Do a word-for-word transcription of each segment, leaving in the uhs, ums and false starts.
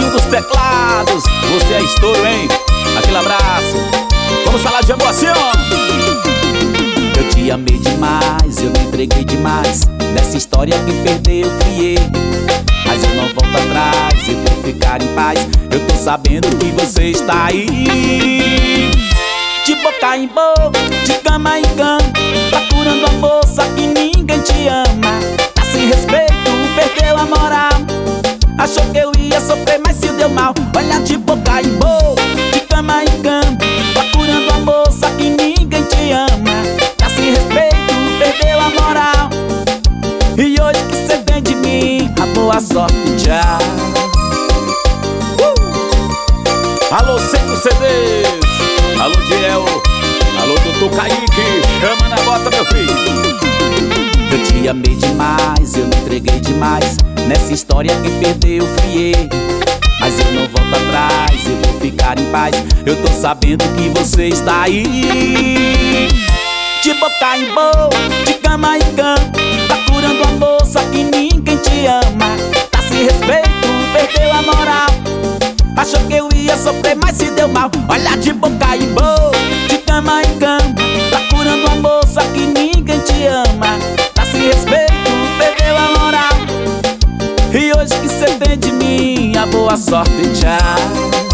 Ricardinho dos teclados, você é estouro, hein? Aquele abraço. Vamos falar de amor assim, ó. Eu te amei demais, eu me entreguei demais. Nessa história quem perdeu fui eu. Mas eu não volto atrás, eu vou ficar em paz. Eu tô sabendo que você está aí. De boca em boca, de cama em cama, procurando a moça que ninguém te ama. Tá sem respeito, perdeu a moral. Achou que eu ia sofrer, mas se deu mal. Olha, de boca em boca, de cama em cama, procurando a moça que ninguém te ama. Tá sem respeito, perdeu a moral. E hoje que cê tem de mim, a boa sorte, tchau. uh! Alô, Centro C Ds, alô, Diel, alô, doutor Kaique, chama na bota, meu filho. Eu te amei demais, eu me entreguei demais. Nessa história quem perdeu fui eu. Mas eu não volto atrás, eu vou ficar em paz. Eu tô sabendo que você está aí. De boca em boca, de cama em cama, procurando a moça que ninguém te ama. Tá sem respeito, perdeu a moral. Achou que eu ia sofrer, mas se deu mal. Olha, de boca em boca, de cama em cama, procurando a moça que ninguém te ama. Tá sem respeito, perdeu a moral. E hoje que cê tem de mim, a boa sorte, tchau.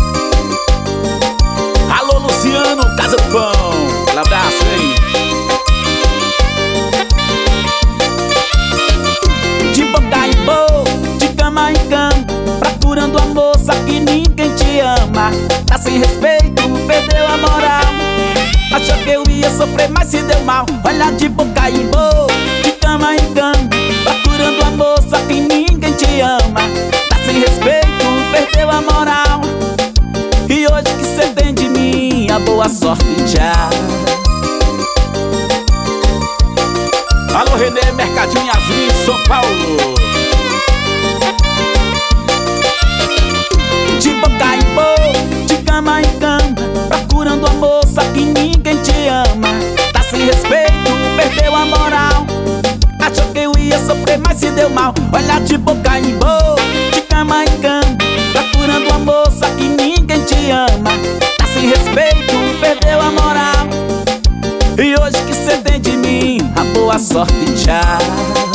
Alô, Luciano, Casa do Pão, um abraço, hein? De boca em boca, de cama em cama, procurando a moça que ninguém te ama. Tá sem respeito, perdeu a moral. Achou que eu ia sofrer, mas se deu mal. Olha, de boca em boca, de cama em cama, procurando a moça que ninguém te ama. Tá sem respeito, perdeu a moral. E hoje que cê tem de mim, a boa sorte, tchau. Alô, Renê, Mercadinho, Yasmin, São Paulo. De boca em boca, de cama em cama, procurando a moça que ninguém te ama. Tá sem respeito, perdeu a moral. Achou que eu ia sofrer, mas se deu mal. Olha, de boca em boca, de cama em cama, procurando a moça que ninguém te ama. Tá sem respeito, perdeu a moral. E hoje que cê tem de mim, a boa sorte, tchau.